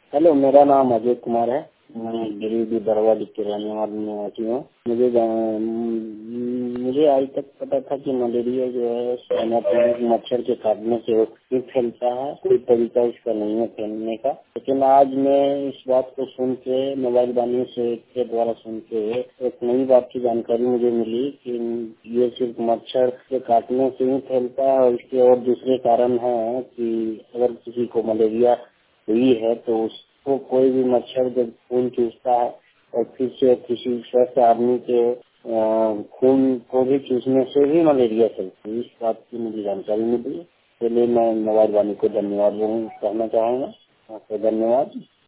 Hello, मेरा नाम अजय कुमार है। मैं गिरिडीह बरवाली के रहने वाला निवासी हूँ। मुझे आज तक पता था कि मलेरिया जो है मच्छर के काटने से भी फैलता है, कोई तरीका इसका नहीं है फैलने का। लेकिन आज मैं इस बात को सुन के मोबाइल वाणी से के द्वारा सुन के एक नई बात की जानकारी मुझे मिली कि ये सिर्फ मच्छर के काटने से ही फैलता है और इसके और दूसरे कारण है कि अगर किसी को मलेरिया हुई है तो उसको कोई भी मच्छर जब खून चूसता है और फिर से किसी स्वस्थ आदमी के खून को भी चूसने से भी मलेरिया फैलती है। इस बात की मुझे जानकारी मिली। चलिए, मैं मोबाइल वाणी को धन्यवाद कहना चाहूँगा। आपको धन्यवाद।